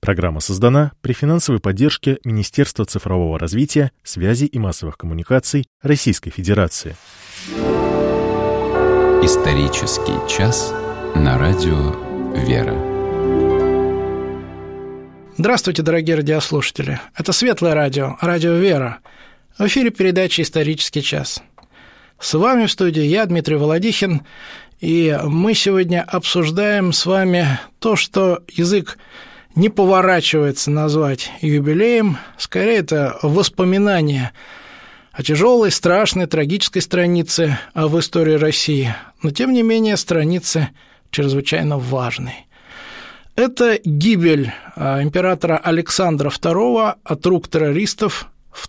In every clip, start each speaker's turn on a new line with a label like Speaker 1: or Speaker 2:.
Speaker 1: Программа создана при финансовой поддержке Министерства цифрового развития, связи и массовых коммуникаций Российской Федерации.
Speaker 2: Исторический час на радио «Вера».
Speaker 3: Здравствуйте, дорогие радиослушатели. Это Светлое радио, радио «Вера». В эфире передача «Исторический час». С вами в студии я, Дмитрий Володихин, и мы сегодня обсуждаем с вами то, что язык не поворачивается назвать юбилеем, скорее это воспоминание о тяжелой, страшной, трагической странице в истории России, но тем не менее странице чрезвычайно важной. Это гибель императора Александра II от рук террористов в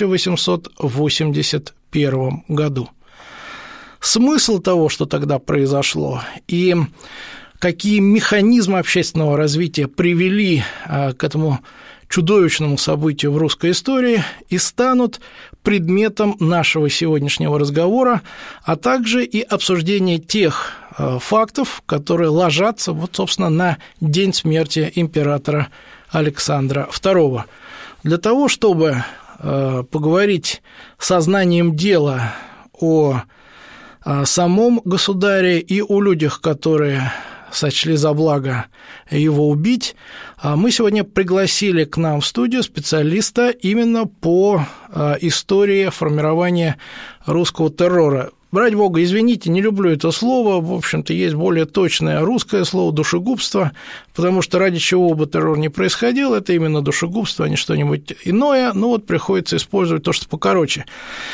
Speaker 3: 1881 году. Смысл того, что тогда произошло, и какие механизмы общественного развития привели к этому чудовищному событию в русской истории, и станут предметом нашего сегодняшнего разговора, а также и обсуждения тех фактов, которые ложатся, вот, собственно, на день смерти императора Александра II. Для того, чтобы поговорить сознанием дела о самом государе и о людях, которые сочли за благо его убить, мы сегодня пригласили к нам в студию специалиста именно по истории формирования русского террора. Ради бога, извините, не люблю это слово, в общем-то, есть более точное русское слово «душегубство», потому что ради чего бы террор ни происходил, это именно душегубство, а не что-нибудь иное, но вот приходится использовать то, что покороче.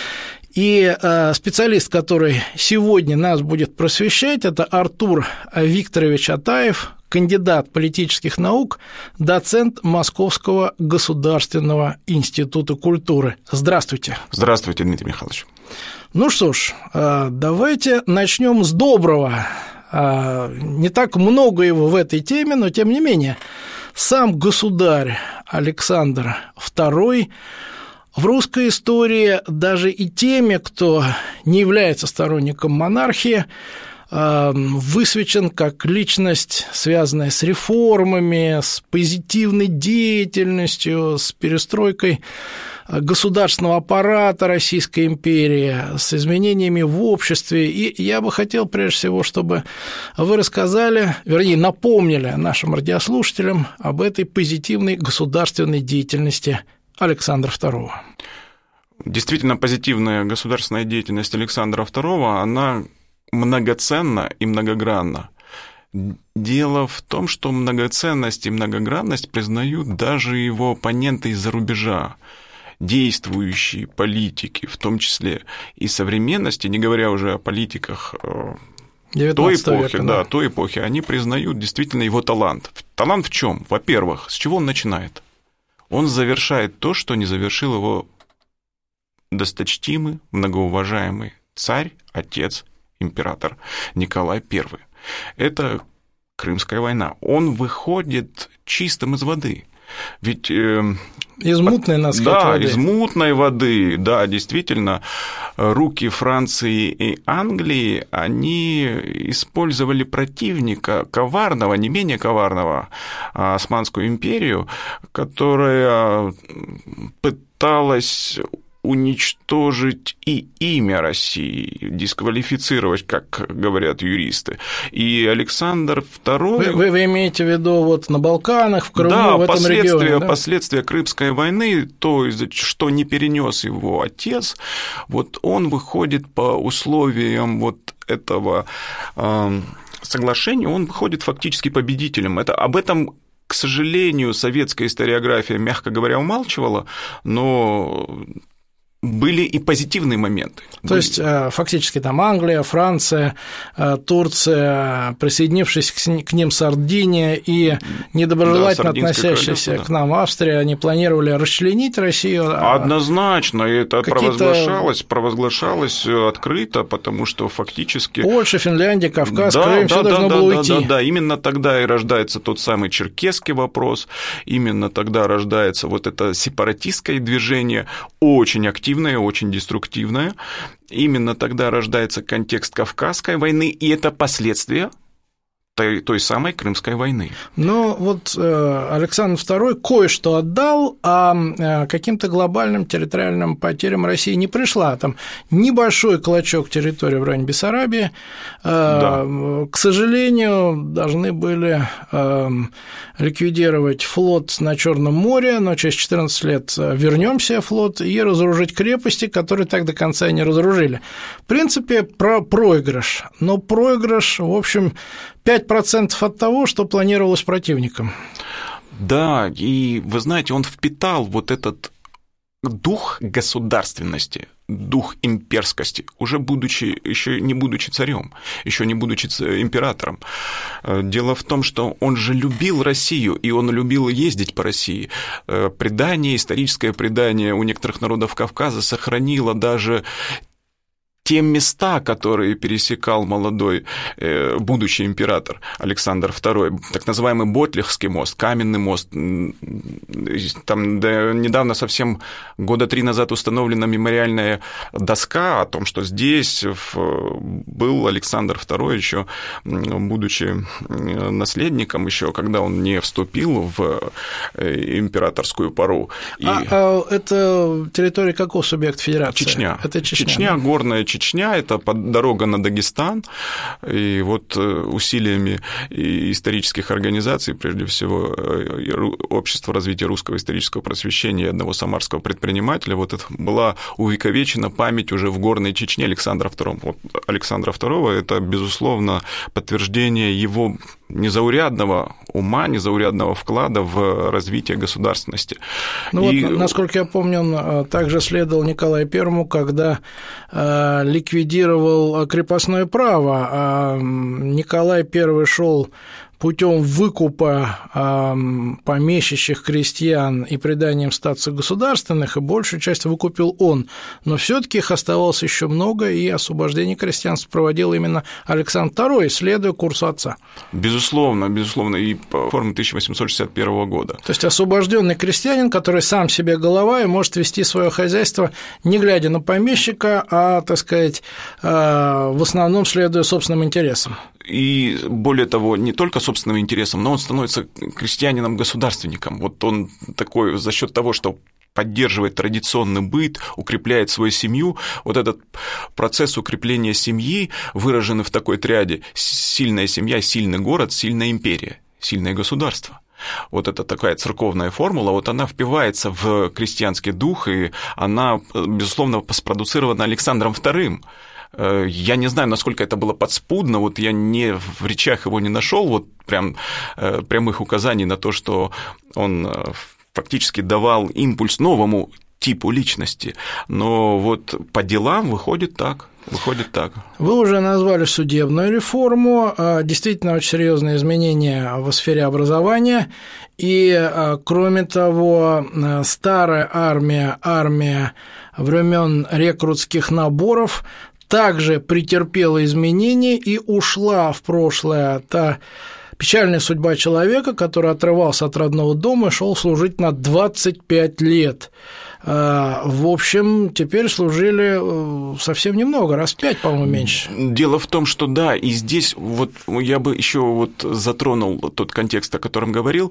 Speaker 3: И специалист, который сегодня нас будет просвещать, это Артур Викторович Атаев, кандидат политических наук, доцент Московского государственного института культуры. Здравствуйте.
Speaker 4: Здравствуйте, Дмитрий Михайлович.
Speaker 3: Ну что ж, давайте начнем с доброго. Не так много его в этой теме, но тем не менее. Сам государь Александр II в русской истории даже и теми, кто не является сторонником монархии, высвечен как личность, связанная с реформами, с позитивной деятельностью, с перестройкой государственного аппарата Российской империи, с изменениями в обществе. И я бы хотел, прежде всего, чтобы вы рассказали, вернее, напомнили нашим радиослушателям об этой позитивной государственной деятельности Александра II.
Speaker 4: Действительно, позитивная государственная деятельность Александра II, она многоценна и многогранна. Дело в том, что многоценность и многогранность признают даже его оппоненты из-за рубежа, действующие политики, в том числе и современности, не говоря уже о политиках той эпохи, той эпохи, они признают действительно его талант. Талант в чем? Во-первых, с чего он начинает? Он завершает то, что не завершил его досточтимый, многоуважаемый царь, отец, император Николай I. Это Крымская война. Он выходит чистым из воды. Ведь
Speaker 3: из мутной, надо сказать, воды.
Speaker 4: Да, из мутной воды, да, действительно, руки Франции и Англии, они использовали противника коварного, не менее коварного, Османскую империю, которая пыталась уничтожить и имя России, дисквалифицировать, как говорят юристы. И Александр II...
Speaker 3: Вы имеете в виду вот на Балканах, в Крыму,
Speaker 4: да,
Speaker 3: в этом регионе? Да,
Speaker 4: последствия Крымской войны, то, что не перенес его отец, вот он выходит по условиям вот этого соглашения, он выходит фактически победителем. Об этом, к сожалению, советская историография, мягко говоря, умалчивала, но были и позитивные моменты.
Speaker 3: То есть, фактически, там Англия, Франция, Турция, присоединившись к ним Сардиния и недоброжелательно относящаяся к нам Австрия, они планировали расчленить Россию.
Speaker 4: Однозначно, и это провозглашалось открыто, потому что фактически...
Speaker 3: Польша, Финляндия, Кавказ, Крым, все должно было уйти.
Speaker 4: Да, именно тогда и рождается тот самый черкесский вопрос, именно тогда рождается вот это сепаратистское движение, очень активное, очень деструктивное. Именно тогда рождается контекст Кавказской войны, и это последствия той самой Крымской войны.
Speaker 3: Но вот Александр II кое-что отдал, а каким-то глобальным территориальным потерям России не пришла. Там небольшой клочок территории в районе Бессарабии, да. К сожалению, должны были ликвидировать флот на Черном море, но через 14 лет вернем себе флот и разоружить крепости, которые так до конца и не разоружили. В принципе, проигрыш, но проигрыш, в общем, 5% от того, что планировалось противником.
Speaker 4: Да, и вы знаете, он впитал вот этот дух государственности, дух имперскости, уже еще не будучи царем, еще не будучи императором. Дело в том, что он же любил Россию, и он любил ездить по России. Историческое предание у некоторых народов Кавказа сохранило даже те места, которые пересекал молодой будущий император Александр II, так называемый Ботлихский мост, каменный мост, там недавно, совсем года 3 назад, установлена мемориальная доска о том, что здесь был Александр II, еще будучи наследником, еще когда он не вступил в императорскую пору.
Speaker 3: Это территория какого субъекта федерации?
Speaker 4: Чечня.
Speaker 3: Это
Speaker 4: Чечня, горная Чечня, это дорога на Дагестан, и вот усилиями исторических организаций, прежде всего Общества развития русского исторического просвещения и одного самарского предпринимателя, вот это была увековечена память уже в горной Чечне Александра II. Вот Александра II – это, безусловно, подтверждение его незаурядного ума, незаурядного вклада в развитие государственности.
Speaker 3: Ну вот, насколько я помню, он также следовал Николаю I, когда ликвидировал крепостное право. Николай I шел путем выкупа помещичьих крестьян и приданием статусов государственных, и большую часть выкупил он. Но все-таки их оставалось еще много, и освобождение крестьянства проводил именно Александр II, следуя курсу отца.
Speaker 4: Безусловно, и по форме 1861 года.
Speaker 3: То есть освобожденный крестьянин, который сам себе голова и может вести свое хозяйство, не глядя на помещика, а, так сказать, в основном следуя собственным интересам.
Speaker 4: И более того, не только собственным интересам, но он становится крестьянином-государственником. Вот он такой за счет того, что поддерживает традиционный быт, укрепляет свою семью. Вот этот процесс укрепления семьи выражен в такой триаде: сильная семья, сильный город, сильная империя, сильное государство. Вот это такая церковная формула, вот она впивается в крестьянский дух, и она, безусловно, спродуцирована Александром II. Я не знаю, насколько это было подспудно, вот я в речах его не нашел вот прямых указаний на то, что он фактически давал импульс новому типу личности, но вот по делам выходит так.
Speaker 3: Вы уже назвали судебную реформу, действительно очень серьезные изменения в сфере образования, и, кроме того, старая армия времен рекрутских наборов также претерпела изменения и ушла в прошлое та печальная судьба человека, который отрывался от родного дома и шел служить на 25 лет. В общем, теперь служили совсем немного, раз в 5, по-моему, меньше.
Speaker 4: Дело в том, что да, и здесь вот я бы еще вот затронул тот контекст, о котором говорил.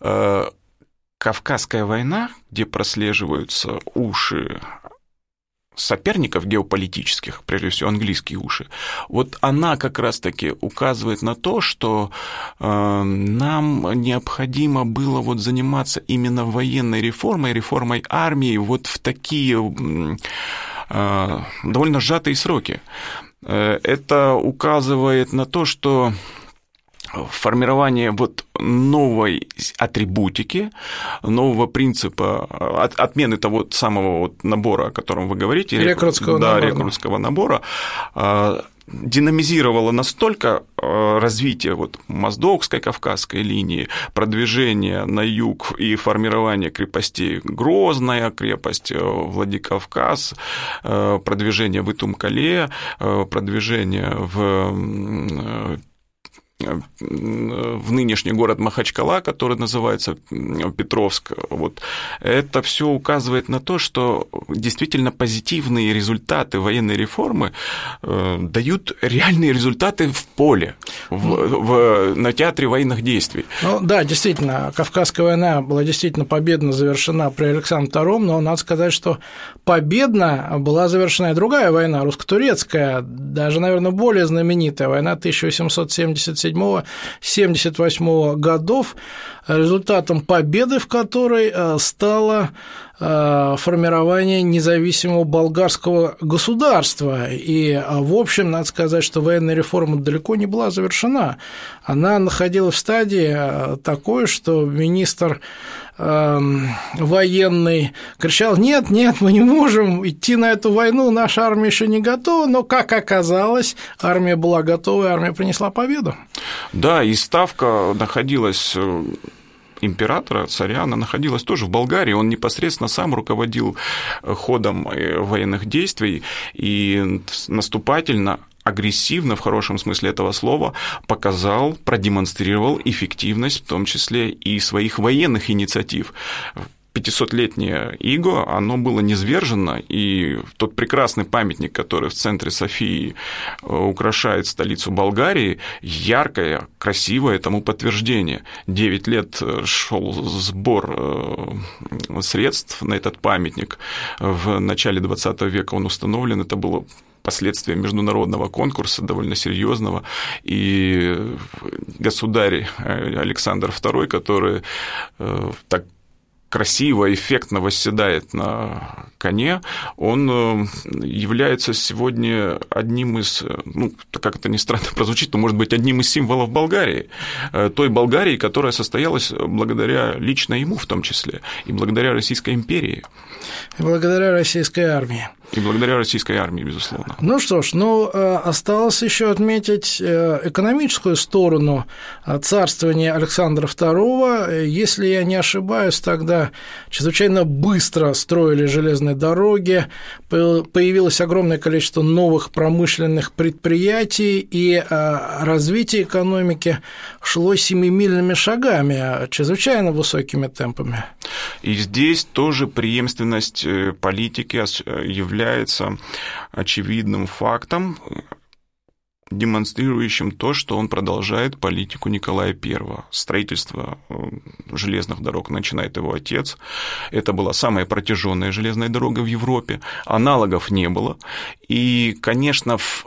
Speaker 4: Кавказская война, где прослеживаются уши соперников геополитических, прежде всего английские уши, вот она как раз-таки указывает на то, что нам необходимо было вот заниматься именно военной реформой армии вот в такие довольно сжатые сроки. Это указывает на то, что формирование вот новой атрибутики, нового принципа, отмены того самого вот набора, о котором вы говорите, рекрутского набора, динамизировало настолько развитие вот Моздокской, Кавказской линии, продвижение на юг и формирование крепостей: Грозная крепость, Владикавказ, продвижение в Итум-Кале, продвижение в в нынешний город Махачкала, который называется Петровск. Вот. Это все указывает на то, что действительно позитивные результаты военной реформы дают реальные результаты в поле, на театре военных действий.
Speaker 3: Ну, да, действительно, Кавказская война была действительно победно завершена при Александре II, но надо сказать, что победно была завершена и другая война, русско-турецкая, даже, наверное, более знаменитая война 1877-78 годов, результатом победы в которой стало формирование независимого болгарского государства. И, в общем, надо сказать, что военная реформа далеко не была завершена. Она находилась в стадии такой, что министр военный кричал: нет, мы не можем идти на эту войну, наша армия еще не готова, но, как оказалось, армия была готова, и армия принесла победу.
Speaker 4: Да, и ставка находилась императора, царя, она находилась тоже в Болгарии, он непосредственно сам руководил ходом военных действий и наступательно, агрессивно, в хорошем смысле этого слова, показал, продемонстрировал эффективность, в том числе и своих военных инициатив. 500-летнее иго, оно было низвержено, и тот прекрасный памятник, который в центре Софии украшает столицу Болгарии, яркое, красивое тому подтверждение. 9 лет шел сбор средств на этот памятник. В начале 20 века он установлен, это было последствия международного конкурса, довольно серьезного, и государь Александр II, который так красиво, эффектно восседает на коне, он является сегодня одним из, как это ни странно прозвучит, но может быть одним из символов Болгарии, той Болгарии, которая состоялась благодаря лично ему в том числе, и благодаря Российской империи.
Speaker 3: И благодаря российской армии.
Speaker 4: И благодаря российской армии, безусловно.
Speaker 3: Ну что ж, осталось еще отметить экономическую сторону царствования Александра II. Если я не ошибаюсь, тогда чрезвычайно быстро строили железные дороги, появилось огромное количество новых промышленных предприятий, и развитие экономики шло семимильными шагами, чрезвычайно высокими темпами.
Speaker 4: И здесь тоже преемственность политики является очевидным фактом, демонстрирующим то, что он продолжает политику Николая I. Строительство железных дорог начинает его отец. Это была самая протяженная железная дорога в Европе. Аналогов не было. И, конечно, в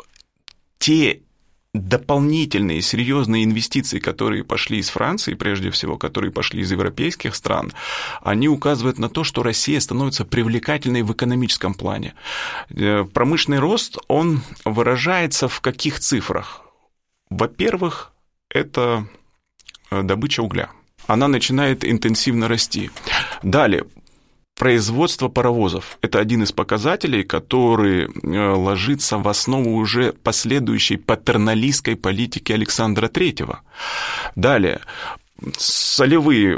Speaker 4: те дополнительные серьезные инвестиции, которые пошли из Франции, прежде всего, которые пошли из европейских стран, они указывают на то, что Россия становится привлекательной в экономическом плане. Промышленный рост, он выражается в каких цифрах? Во-первых, это добыча угля. Она начинает интенсивно расти. Далее, производство паровозов – это один из показателей, который ложится в основу уже последующей патерналистской политики Александра III. Далее, солевые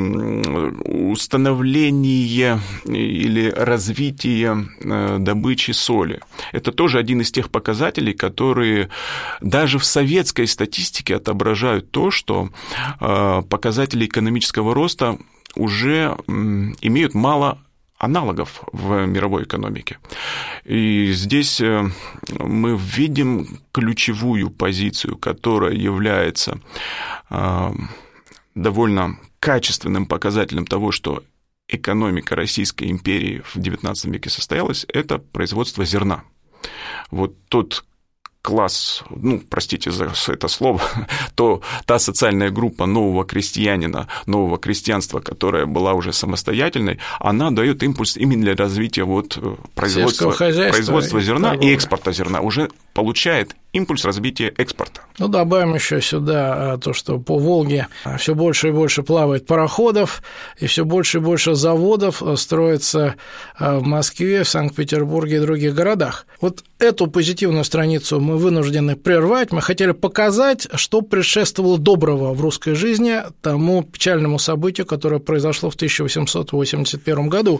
Speaker 4: установления или развитие добычи соли. Это тоже один из тех показателей, которые даже в советской статистике отображают то, что показатели экономического роста уже имеют мало аналогов в мировой экономике. И здесь мы видим ключевую позицию, которая является довольно качественным показателем того, что экономика Российской империи в XIX веке состоялась, это производство зерна. Вот тот класс, простите за это слово, та социальная группа нового крестьянина, нового крестьянства, которая была уже самостоятельной, она дает импульс именно для развития производства зерна и экспорта зерна, уже получает импульс развития экспорта.
Speaker 3: Добавим еще сюда то, что по Волге все больше и больше плавает пароходов, и все больше и больше заводов строится в Москве, в Санкт-Петербурге и других городах. Вот эту позитивную страницу мы вынуждены прервать. Мы хотели показать, что предшествовало доброго в русской жизни тому печальному событию, которое произошло в 1881 году.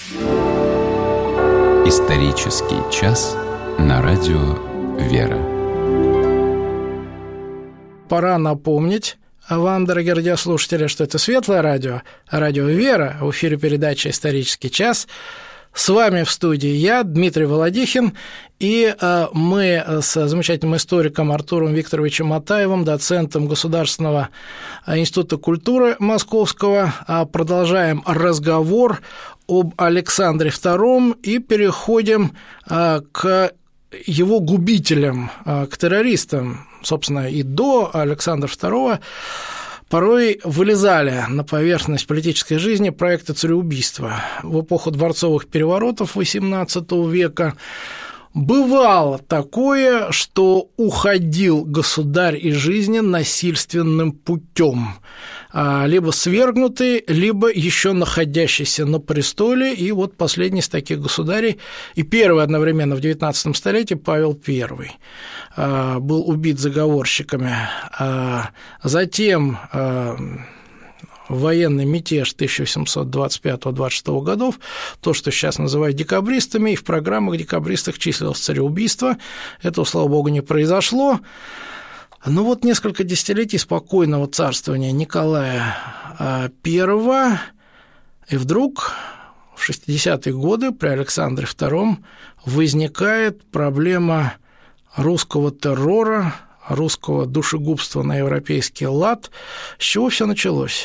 Speaker 2: Исторический час на радио «Вера».
Speaker 3: пора напомнить вам, дорогие радиослушатели, что это Светлое радио, радио «Вера», в эфире передача «Исторический час». С вами в студии я, Дмитрий Володихин, и мы с замечательным историком Артуром Викторовичем Матаевым, доцентом Государственного института культуры Московского, продолжаем разговор об Александре II и переходим к его губителям, к террористам. Собственно, и до Александра II порой вылезали на поверхность политической жизни проекты цареубийства. В эпоху дворцовых переворотов XVIII века бывало такое, что уходил государь из жизни насильственным путем, либо свергнутый, либо еще находящийся на престоле. И вот последний из таких государей, и первый одновременно в XIX столетии, Павел I, был убит заговорщиками. Затем военный мятеж 1825-26 годов, то, что сейчас называют декабристами, и в программах декабристов числилось цареубийство. Этого, слава богу, не произошло. Но вот несколько десятилетий спокойного царствования Николая I, и вдруг в 60-е годы при Александре II возникает проблема русского террора, русского душегубства на европейский лад. С чего все началось?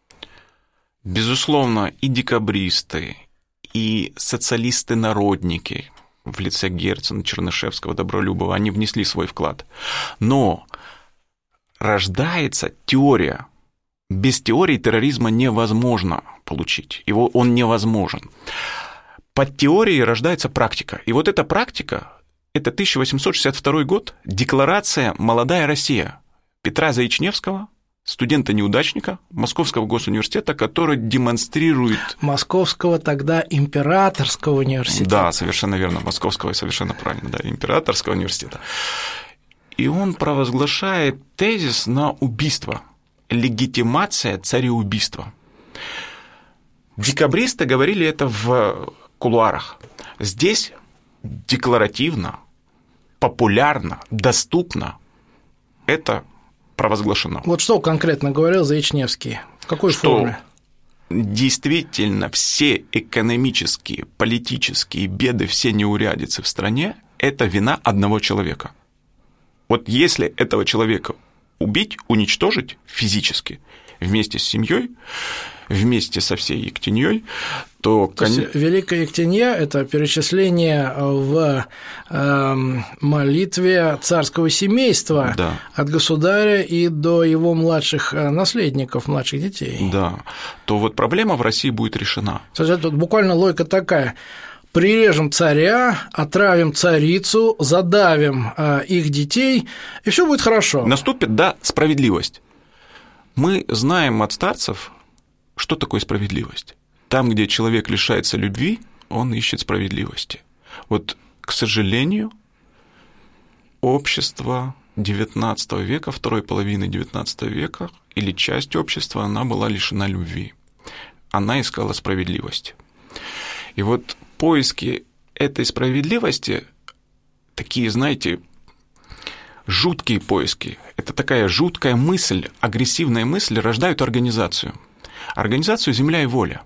Speaker 4: Безусловно, и декабристы, и социалисты-народники в лице Герцена, Чернышевского, Добролюбова, они внесли свой вклад. Но рождается теория. Без теории терроризма невозможно получить. Он невозможен. Под теорией рождается практика. И вот эта практика – это 1862 год, декларация «Молодая Россия» Петра Заичневского, студента-неудачника Московского госуниверситета, который демонстрирует…
Speaker 3: Московского тогда императорского университета.
Speaker 4: Да, совершенно верно, Московского, совершенно правильно, да, императорского университета. И он провозглашает тезис на убийство, легитимация цареубийства. Декабристы говорили это в кулуарах. Здесь декларативно, популярно, доступно это провозглашено.
Speaker 3: Вот что конкретно говорил Заичневский? В какой форме?
Speaker 4: Действительно, все экономические, политические беды, все неурядицы в стране – это вина одного человека. Вот если этого человека убить, уничтожить физически вместе с семьей, вместе со всей Ектеньей, то
Speaker 3: есть Великая Ектенья – это перечисление в молитве царского семейства, да, от государя и до его младших наследников, младших детей.
Speaker 4: Да, то вот проблема в России будет решена.
Speaker 3: Кстати, тут буквально логика такая: прирежем царя, отравим царицу, задавим их детей, и все будет хорошо.
Speaker 4: Наступит, да, справедливость. Мы знаем от старцев, что такое справедливость. Там, где человек лишается любви, он ищет справедливости. Вот, к сожалению, общество XIX века, второй половины XIX века, или часть общества, она была лишена любви. Она искала справедливости. И вот поиски этой справедливости, такие, знаете, жуткие поиски, это такая жуткая мысль, агрессивная мысль, рождают организацию. Организацию «Земля и воля».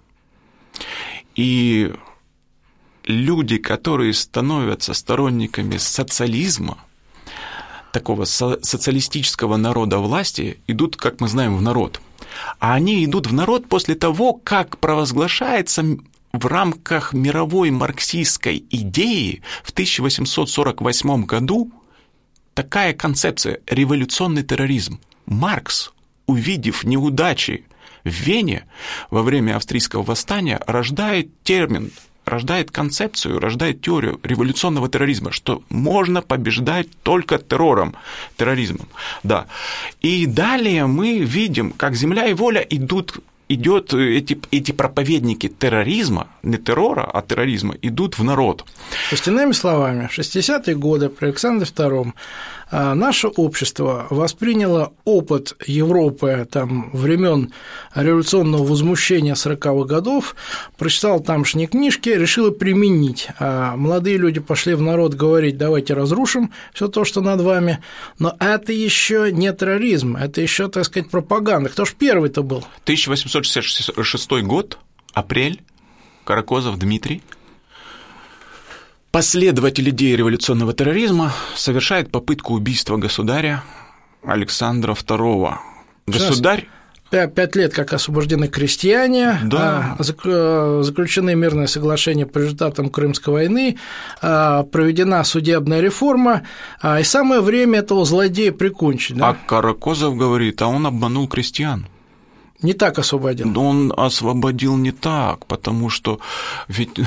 Speaker 4: И люди, которые становятся сторонниками социализма, такого социалистического народа власти, идут, как мы знаем, в народ. А они идут в народ после того, как провозглашается в рамках мировой марксистской идеи в 1848 году такая концепция – революционный терроризм. Маркс, увидев неудачи в Вене во время австрийского восстания, рождает термин, рождает концепцию, рождает теорию революционного терроризма, что можно побеждать только терроризмом. Да. И далее мы видим, как «Земля и воля» идут идет, эти проповедники терроризма, не террора, а терроризма, идут в народ.
Speaker 3: То есть, иными словами, в 60-е годы при Александре II наше общество восприняло опыт Европы времен революционного возмущения 40-х годов, прочитал тамошние книжки, решило применить. Молодые люди пошли в народ говорить: давайте разрушим все то, что над вами. Но это еще не терроризм, это еще, так сказать, пропаганда. Кто ж первый-то был?
Speaker 4: 1866 год, апрель, Каракозов Дмитрий. Последователь идеи революционного терроризма совершает попытку убийства государя Александра II. Государь...
Speaker 3: 5 лет как освобождены крестьяне,
Speaker 4: да.
Speaker 3: Заключены мирные соглашения по результатам Крымской войны, проведена судебная реформа, и самое время этого злодея прикончить. Да?
Speaker 4: А Каракозов говорит, он обманул крестьян.
Speaker 3: Не так освободил.
Speaker 4: Он освободил не так, потому что ведь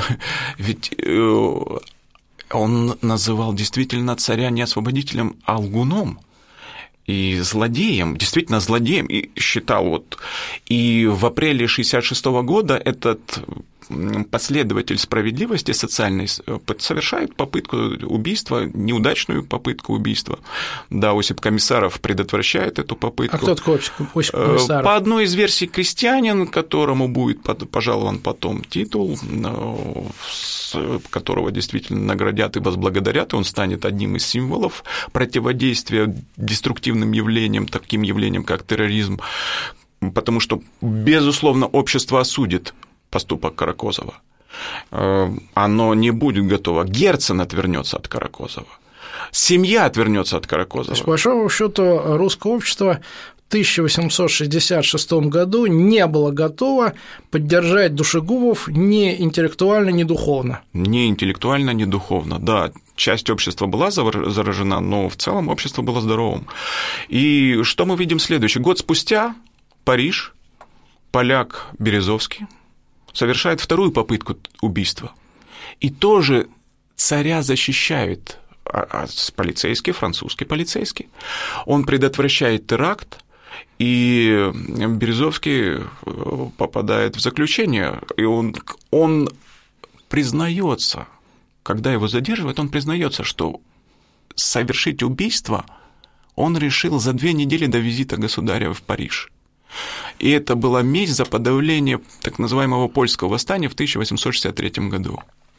Speaker 4: он называл действительно царя не освободителем, а лгуном и злодеем, действительно злодеем, и считал И в апреле 1966 года этот последователь справедливости социальной совершает попытку убийства, неудачную попытку убийства. Да, Осип Комиссаров предотвращает эту попытку.
Speaker 3: А кто такой Осип Комиссаров?
Speaker 4: По одной из версий, крестьянин, которому будет пожалован потом титул, которого действительно наградят и возблагодарят, и он станет одним из символов противодействия деструктивным явлениям, таким явлениям, как терроризм, потому что, безусловно, общество осудит поступок Каракозова. Оно не будет готово. Герцен отвернется от Каракозова. Семья отвернется от Каракозова.
Speaker 3: То есть, по большому счету, русское общество в 1866 году не было готово поддержать душегубов ни интеллектуально, ни духовно.
Speaker 4: Ни интеллектуально, ни духовно, да. Часть общества была заражена, но в целом общество было здоровым. И что мы видим следующий? Год спустя Париж, поляк Березовский совершает вторую попытку убийства. И тоже царя защищает полицейский, французский полицейский. Он предотвращает теракт, и Березовский попадает в заключение, и он признается, когда его задерживают, он признается, что совершить убийство он решил за 2 недели до визита государя в Париж. И это была месть за подавление так называемого польского восстания в 1863 году.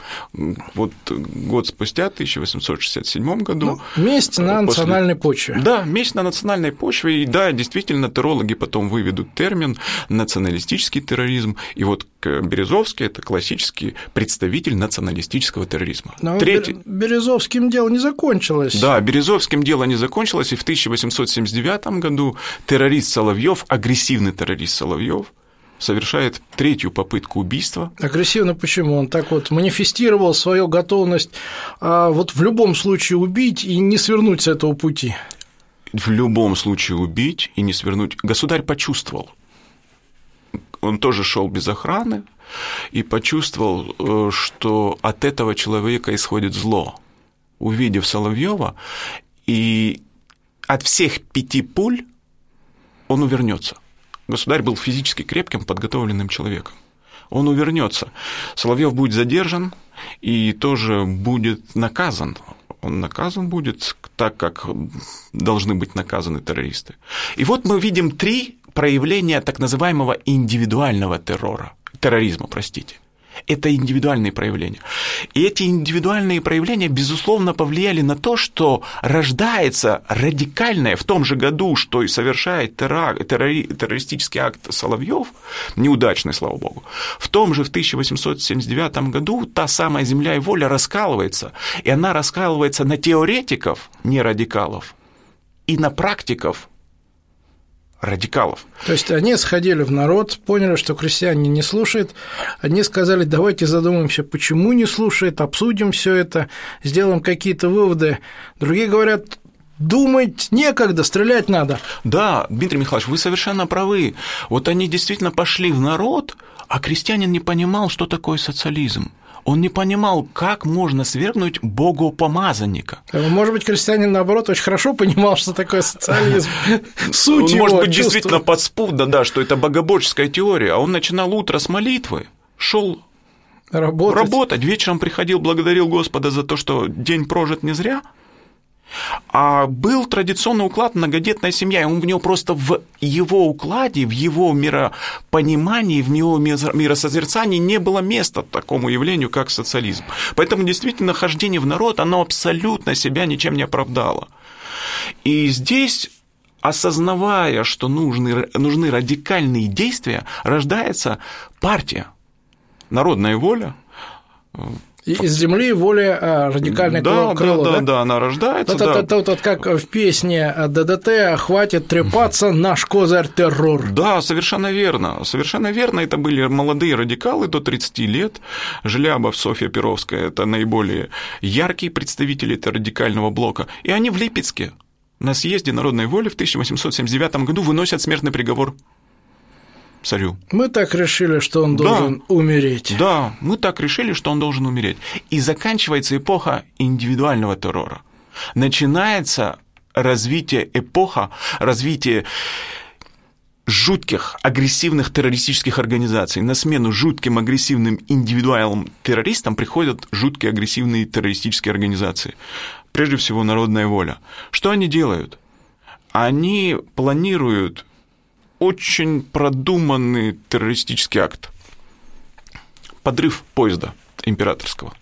Speaker 4: Год спустя, в 1867 году...
Speaker 3: месть на национальной почве.
Speaker 4: Да, месть на национальной почве. И да, действительно, террологи потом выведут термин «националистический терроризм». И Березовский – это классический представитель националистического терроризма.
Speaker 3: Но Березовским дело не закончилось.
Speaker 4: Да, Березовским дело не закончилось, и в 1879 году террорист Соловьев, агрессивный террорист Соловьев, совершает 3-ю попытку убийства.
Speaker 3: Агрессивно почему? Он так манифестировал свою готовность в любом случае убить и не свернуть с этого пути.
Speaker 4: В любом случае убить и не свернуть. Государь почувствовал. Он тоже шел без охраны и почувствовал, что от этого человека исходит зло. Увидев Соловьева, и от всех 5 пуль он увернется. Государь был физически крепким, подготовленным человеком. Он увернется. Соловьев будет задержан и тоже будет наказан. Он наказан будет так, как должны быть наказаны террористы. И мы видим 3 проявления так называемого индивидуального терроризма. Это индивидуальные проявления. И эти индивидуальные проявления, безусловно, повлияли на то, что рождается радикальное в том же году, что и совершает террористический акт Соловьев, неудачный, слава богу, в том же в 1879 году та самая «Земля и воля» раскалывается, и она раскалывается на теоретиков, не радикалов, и на практиков, радикалов.
Speaker 3: То есть они сходили в народ, поняли, что крестьяне не слушают, они сказали: давайте задумаемся, почему не слушает, обсудим все это, сделаем какие-то выводы. Другие говорят: думать некогда, стрелять надо.
Speaker 4: Да, Дмитрий Михайлович, вы совершенно правы. Они действительно пошли в народ, А крестьянин не понимал, что такое социализм. Он не понимал, как можно свергнуть богопомазанника.
Speaker 3: Может быть, крестьянин, наоборот, очень хорошо понимал, что такое социализм. Суть его
Speaker 4: может быть, действительно подспудно, да, что это богоборческая теория. А он начинал утро с молитвы, шел работать, вечером приходил, благодарил Господа за то, что день прожит не зря. А был традиционный уклад многодетная семья, и в него просто в его укладе, в его миропонимании, в его миросозерцании не было места такому явлению, как социализм. Поэтому действительно хождение в народ, оно абсолютно себя ничем не оправдало. И здесь, осознавая, что нужны радикальные действия, рождается партия, народная воля.
Speaker 3: Из земли воля радикальное крыло,
Speaker 4: да, она рождается.
Speaker 3: Вот как в песне ДДТ «Хватит трепаться, наш козырь террор».
Speaker 4: Да, совершенно верно. Совершенно верно. Это были молодые радикалы до 30 лет. Желябов, Софья Перовская – это наиболее яркие представители этого радикального блока. И они в Липецке на съезде народной воли в 1879 году выносят смертный приговор царю.
Speaker 3: Мы так решили, что он должен умереть.
Speaker 4: Да, мы так решили, что он должен умереть. И заканчивается эпоха индивидуального террора. Начинается развитие жутких, агрессивных террористических организаций. На смену жутким, агрессивным индивидуальным террористам приходят жуткие, агрессивные террористические организации. Прежде всего, народная воля. Что они делают? Они планируют очень продуманный террористический акт. Подрыв поезда императорского.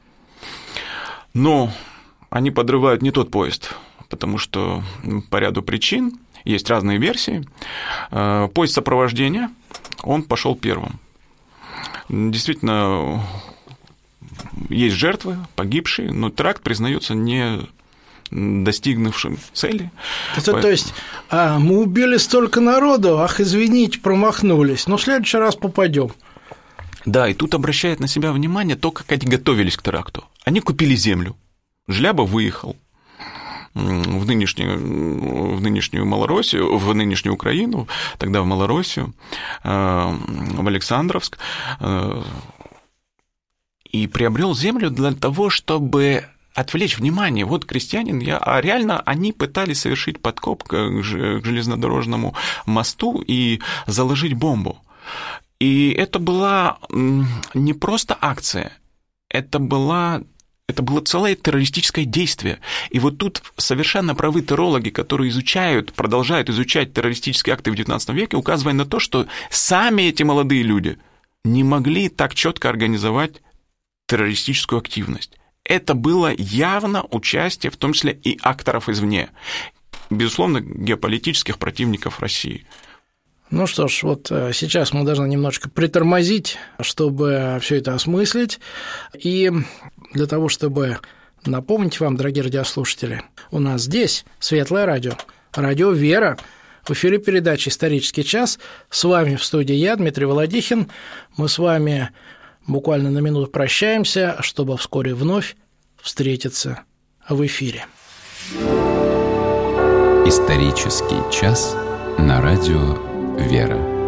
Speaker 4: Но они подрывают не тот поезд, потому что по ряду причин, есть разные версии, поезд сопровождения, он пошел первым. Действительно, есть жертвы, погибшие, но теракт признается не достигнувшим цели.
Speaker 3: То есть мы убили столько народу, извините, промахнулись, но в следующий раз попадем.
Speaker 4: Да, и тут обращает на себя внимание то, как они готовились к теракту. Они купили землю. Желябов выехал в нынешнюю Малороссию, в нынешнюю Украину, тогда в Малороссию, в Александровск, и приобрел землю для того, чтобы отвлечь внимание. Вот крестьянин, а реально они пытались совершить подкоп к железнодорожному мосту и заложить бомбу. И это была не просто акция, это было целое террористическое действие. И вот тут совершенно правы террологи, которые продолжают изучать террористические акты в XIX веке, указывая на то, что сами эти молодые люди не могли так четко организовать террористическую активность. Это было явно участие, в том числе и акторов извне, безусловно, геополитических противников России.
Speaker 3: Ну что ж, вот сейчас мы должны немножко притормозить, чтобы все это осмыслить. И для того, чтобы напомнить вам, дорогие радиослушатели, у нас здесь Светлое радио, радио «Вера». В эфире передача «Исторический час». С вами в студии я, Дмитрий Володихин. Мы с вами буквально на минуту прощаемся, чтобы вскоре вновь встретиться в эфире.
Speaker 2: Исторический час на радио «Вера».